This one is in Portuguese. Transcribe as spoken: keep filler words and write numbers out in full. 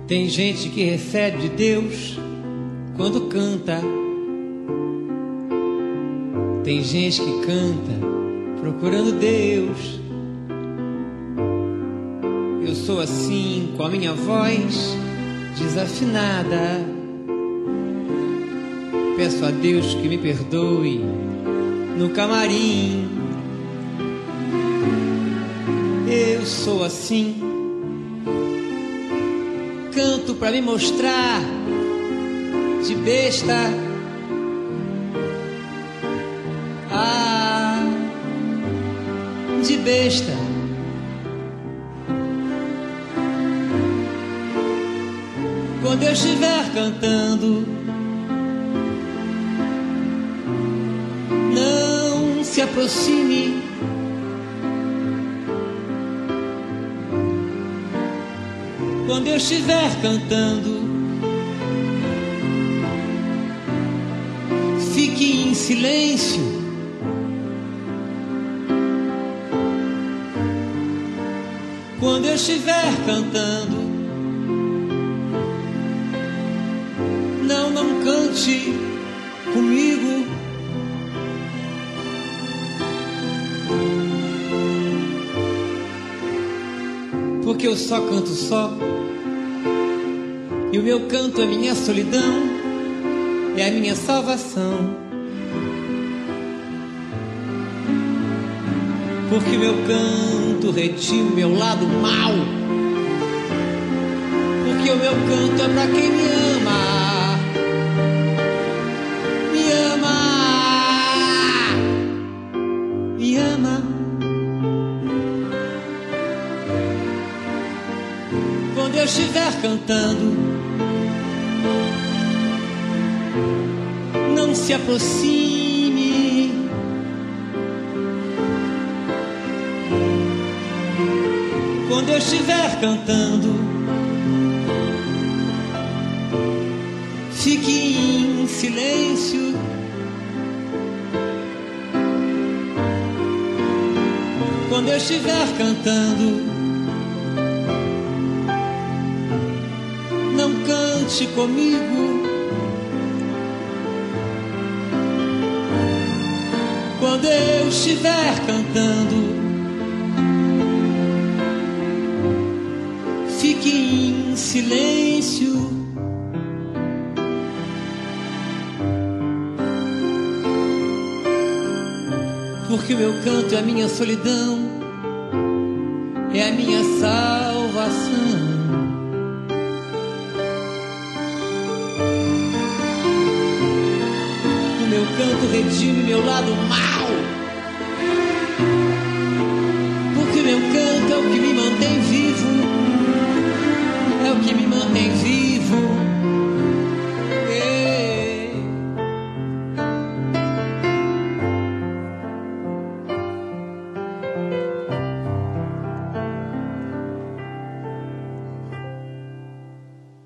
Tem gente que recebe de Deus quando canta. Tem gente que canta procurando Deus. Eu sou assim com a minha voz desafinada. Peço a Deus que me perdoe no camarim. Eu sou assim, canto pra me mostrar de besta. Ah, de besta. Quando eu estiver cantando, não se aproxime. Quando eu estiver cantando, fique em silêncio. Quando eu estiver cantando, não, não cante comigo. Porque eu só canto só. E o meu canto é minha solidão, é a minha salvação. Porque meu canto retira o meu lado mau. Porque o meu canto é pra quem me ama. Me ama. Me ama. Quando eu estiver cantando, não se aproxime. Quando eu estiver cantando, fique em silêncio. Quando eu estiver cantando, não cante comigo. Quando eu estiver cantando, fique em silêncio. Porque o meu canto é a minha solidão, é a minha salvação. O meu canto redime meu lado mau.